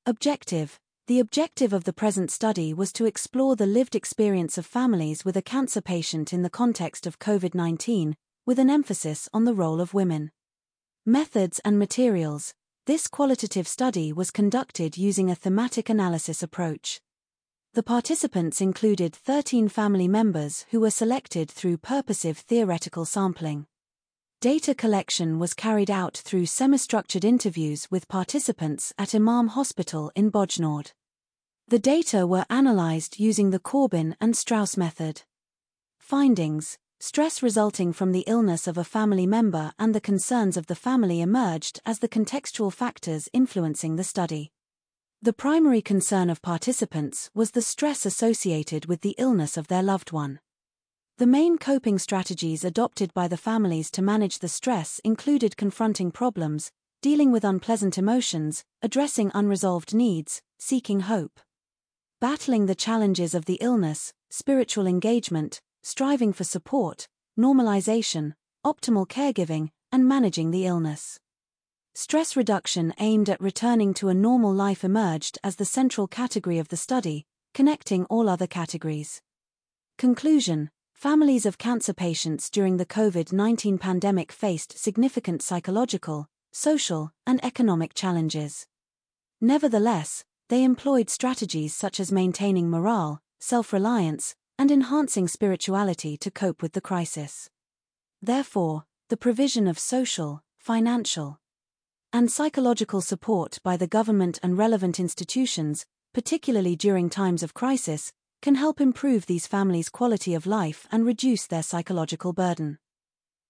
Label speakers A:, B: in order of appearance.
A: Objective. The objective of the present study was to explore the lived experience of families with a cancer patient in the context of COVID-19, with an emphasis on the role of women. Methods and materials. This qualitative study was conducted using a thematic analysis approach. The participants included 13 family members who were selected through purposive theoretical sampling. Data collection was carried out through semi-structured interviews with participants at Imam Hospital in Bojnord. The data were analyzed using the Corbin and Strauss method. Findings: stress resulting from the illness of a family member and the concerns of the family emerged as the contextual factors influencing the study. The primary concern of participants was the stress associated with the illness of their loved one. The main coping strategies adopted by the families to manage the stress included confronting problems, dealing with unpleasant emotions, addressing unresolved needs, seeking hope. Battling the challenges of the illness, spiritual engagement, striving for support, normalization, optimal caregiving, and managing the illness. Stress reduction aimed at returning to a normal life emerged as the central category of the study, connecting all other categories. Conclusion: families of cancer patients during the COVID-19 pandemic faced significant psychological, social, and economic challenges. Nevertheless, they employed strategies such as maintaining morale, self-reliance, and enhancing spirituality to cope with the crisis. Therefore, the provision of social, financial, and psychological support by the government and relevant institutions, particularly during times of crisis, can help improve these families' quality of life and reduce their psychological burden.